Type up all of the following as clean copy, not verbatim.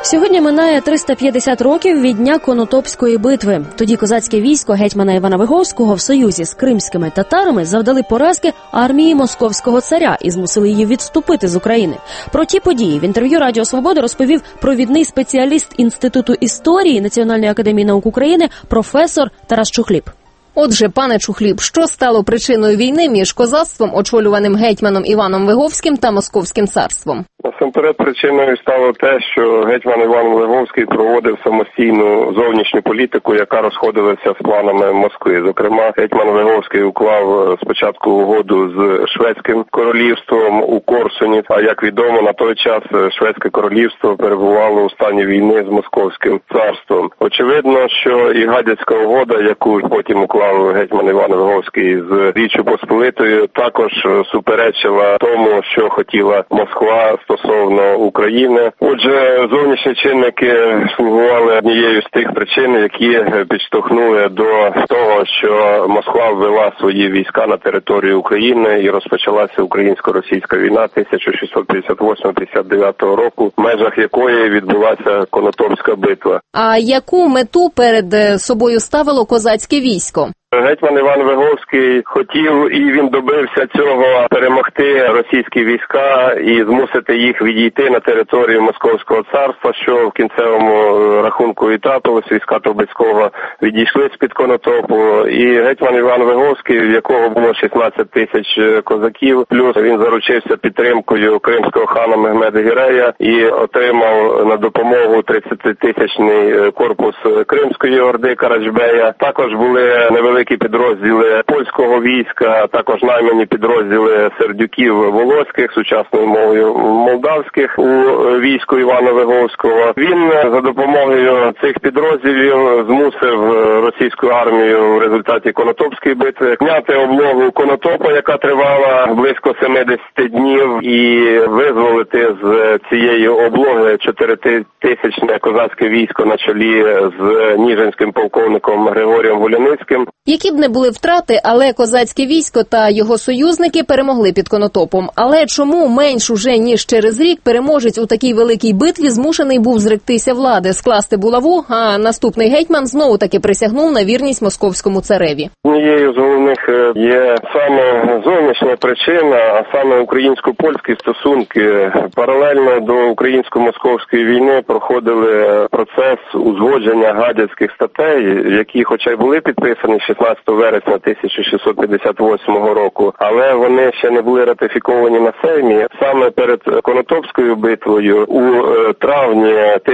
Сьогодні минає 350 років від дня Конотопської битви. Тоді козацьке військо гетьмана Івана Виговського в союзі з кримськими татарами завдали поразки армії московського царя і змусили її відступити з України. Про ті події в інтерв'ю Радіо Свобода розповів провідний спеціаліст Інституту історії Національної академії наук України професор Тарас Чухліб. Отже, пане Чухліб, що стало причиною війни між козацтвом, очолюваним гетьманом Іваном Виговським, та Московським царством? Насамперед причиною стало те, що гетьман Іван Виговський проводив самостійну зовнішню політику, яка розходилася з планами Москви. Зокрема, гетьман Виговський уклав спочатку угоду з Шведським королівством у Корсуні, а як відомо, на той час Шведське королівство перебувало у стані війни з Московським царством. Очевидно, що і Гадяцька угода, яку потім уклав гетьман Іван Виговський з Річчю Посполитою, також суперечила тому, що хотіла Москва стосовно України. Отже, зовнішні чинники слугували однією з тих причин, які підштовхнули до того, що Москва ввела свої війська на територію України і розпочалася українсько-російська війна 1658-59 року, в межах якої відбулася Конотопська битва. А яку мету перед собою ставило козацьке військо? Гетьман Іван Виговський хотів, і він добився цього, перемогти російські війська і змусити їх відійти на територію Московського царства, що в кінцевому рахунку і трапилось. Війська Трубецького відійшли з-під Конотопу, і гетьман Іван Виговський, в якого було 16 тисяч козаків, плюс він заручився підтримкою кримського хана Мехмеда-Гірея і отримав на допомогу 30-тисячний корпус Кримської орди Карачбея. Також були невеликі підрозділи польського війська, також наймані підрозділи сердюків волоських, сучасною мовою молдавських, у війську Івана Виговського. Він за допомогою цих підрозділів змусив російську армію в результаті Конотопської битви зняти облогу Конотопа, яка тривала близько 70 днів, і визволити з цієї облоги 4-тисячне козацьке військо на чолі з ніжинським полковником Григорієм Гуляницьким. Які б не були втрати, але козацьке військо та його союзники перемогли під Конотопом. Але чому менш уже ніж через рік переможець у такій великій битві змушений був зректися влади, скласти булаву, а наступний гетьман знову таки присягнув на вірність московському цареві? Однією з головних є саме зовнішня причина, а саме українсько-польські стосунки. Паралельно до українсько-московської війни проходили процес узгодження гадяцьких статей, які хоча й були підписані 16 вересня 1658 року, але вони ще не були ратифіковані на Сеймі. Саме перед Конотопською битвою у травні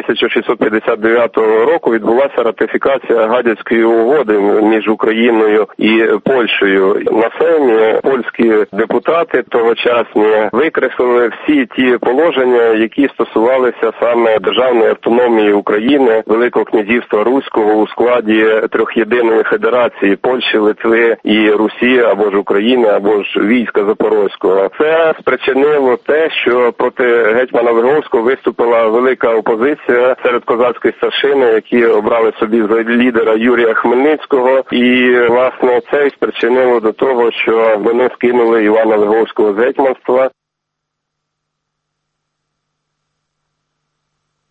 1659 року відбулася ратифікація Гадяцької угоди між Україною і Польщею. На Сеймі польські депутати тогочасні викреслили всі ті положення, які стосувалися саме державної автономії України, Великого князівства Руського у складі трьохєдиної федерації Польщі, Литви і Русі, або ж України, або ж війська Запорозького. Це спричинило те, що проти гетьмана Виговського виступила велика опозиція серед козацької старшини, які обрали собі за лідера Юрія Хмельницького, і, власне, це і спричинило до того, що вони скинули Івана Виговського з гетьманства.